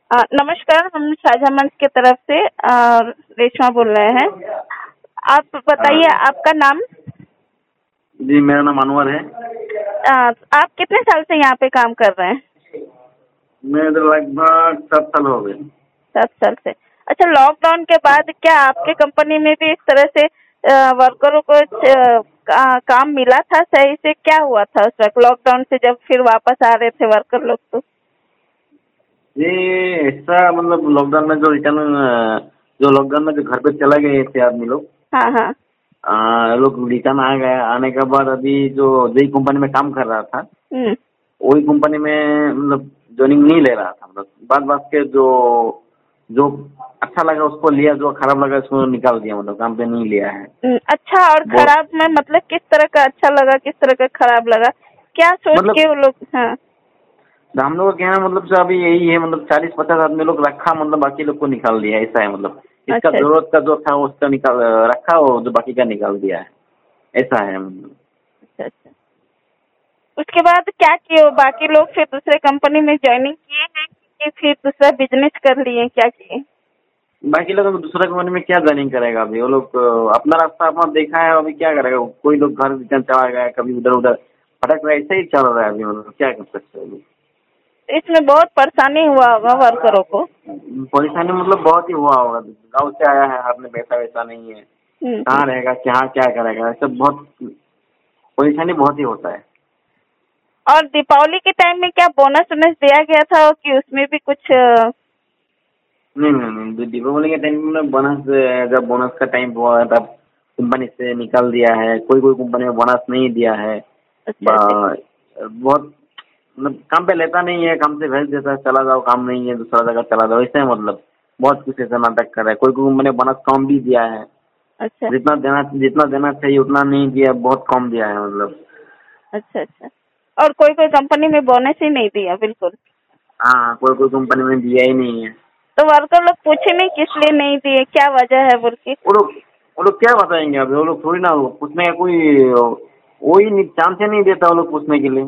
नमस्कार, हम साझा मंच की तरफ से रेशमा बोल रहे हैं। आप बताइए आपका नाम। जी, मेरा नाम अनवर है। आप कितने साल से यहाँ पे काम कर रहे हैं? मैं तो लगभग 7 साल हो गए। 7 साल से। अच्छा, लॉकडाउन के बाद क्या आपके कंपनी में भी इस तरह से वर्करों को काम मिला था सही से? क्या हुआ था उस वक्त लॉकडाउन से जब फिर वापस आ रहे थे वर्कर लोग तो? ये ऐसा मतलब लॉकडाउन में जो लॉकडाउन में जो घर पे चला गए थे आदमी लोग, हाँ हाँ। लोग रिटर्न आ गए। आने के बाद अभी जो जई कंपनी में काम कर रहा था, वही कंपनी में मतलब ज्वाइनिंग नहीं ले रहा था। मतलब बात बात के जो जो अच्छा लगा उसको लिया, जो खराब लगा उसको निकाल दिया। मतलब काम पे नहीं लिया है। अच्छा और खराब में मतलब किस तरह का अच्छा लगा, किस तरह का खराब लगा, क्या सोच मतलब के वो लोग? हाँ, हम लोग के यहाँ मतलब जो अभी यही है, मतलब 40-50 आदमी लोग रखा, मतलब बाकी लोग को निकाल दिया। ऐसा है मतलब इसका अच्छा जरूरत का जो था उसका निकाल रखा, और जो बाकी का निकाल दिया है। ऐसा है मतलब। अच्छा। अच्छा, उसके बाद क्या किए वो बाकी लोग? फिर दूसरे कंपनी में ज्वाइनिंग किए हैं कि फिर दूसरा बिजनेस कर लिए, क्या किए? बाकी लोग तो दूसरा कंपनी में क्या ज्वाइनिंग करेगा अभी? वो लोग अपना रास्ता अपना देखा है। अभी क्या करेगा? कोई लोग घर रिटर्न चला गया, कभी उधर उधर भटक रहा है। ऐसे ही चल रहा है अभी। मतलब क्या कर सकते हैं लोग? इसमें बहुत परेशानी हुआ होगा वर्करों को। परेशानी मतलब बहुत ही हुआ होगा। गाँव से आया है, हाथ में पैसा वैसा नहीं है, हम्म। कहाँ रहेगा, क्या क्या करेगा? ऐसा बहुत परेशानी बहुत ही होता है। और दीपावली के टाइम में क्या बोनस वोनस दिया गया था कि उसमें भी कुछ? नहीं नहीं नहीं, दीपावली के टाइम में बोनस, जब बोनस का टाइम हुआ तब कंपनी से निकाल दिया है। कोई कोई कंपनी में बोनस नहीं दिया है। अच्छा अच्छा। बहुत मतलब काम पे लेता नहीं है, काम से भेज देता है, चला जाओ, काम नहीं है दूसरा जगह चला जाओ। ऐसे मतलब बहुत कुछ ऐसा नाटक कर रहा है। कोई कोई कंपनी ने बोनस कम भी दिया है। अच्छा जितना देना चाहिए उतना नहीं दिया, बहुत कम दिया है मतलब। अच्छा। अच्छा, और कोई कोई कंपनी में बोनस ही नहीं दिया बिल्कुल? हाँ, कोई कोई कंपनी में दिया ही नहीं है। तो वर्कर लोग पूछे नहीं किस लिए नहीं दिए, क्या वजह है बोल के? वो लोग क्या बताएंगे अभी? वो लोग थोड़ी ना, पूछने का कोई वही नहीं, चांस ही नहीं देता वो लोग पूछने के लिए।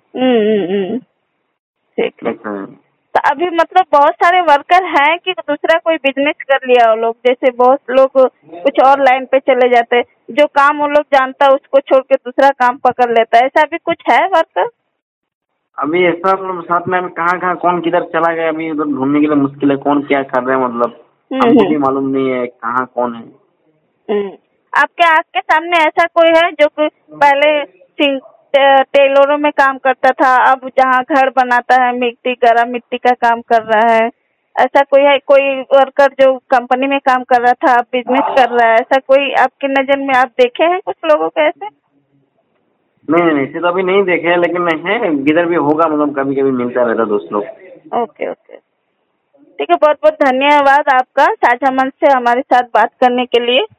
ठीक है। ऐसा है। तो अभी मतलब बहुत सारे वर्कर हैं कि दूसरा कोई बिजनेस कर लिया वो लोग? जैसे बहुत लोग कुछ और लाइन पे चले जाते हैं, जो काम वो लोग जानता है उसको छोड़ के दूसरा काम पकड़ लेता है, ऐसा भी कुछ है वर्कर? अभी ऐसा मतलब साथ में कहाँ कहाँ कौन किधर चला गया, अभी उधर ढूंढने के लिए मुश्किल है। कौन क्या कर रहे हैं मतलब हमको भी मालूम नहीं है कहाँ कौन है। हम्म। आपके आँख के सामने ऐसा कोई है जो कि पहले टेलरों में काम करता था, अब जहाँ घर बनाता है मिट्टी गरम मिट्टी का काम कर रहा है? ऐसा कोई है, कोई वर्कर जो कंपनी में काम कर रहा था अब बिजनेस कर रहा है? ऐसा कोई आपकी नजर में आप देखे हैं कुछ लोगों को ऐसे? नहीं नहीं, ऐसे तो अभी नहीं देखे हैं, लेकिन है किधर भी होगा, मतलब कभी कभी मिलता रहता दोस्त लोग। ओके ओके, ठीक है। बहुत बहुत धन्यवाद आपका साझा मंच से हमारे साथ बात करने के लिए।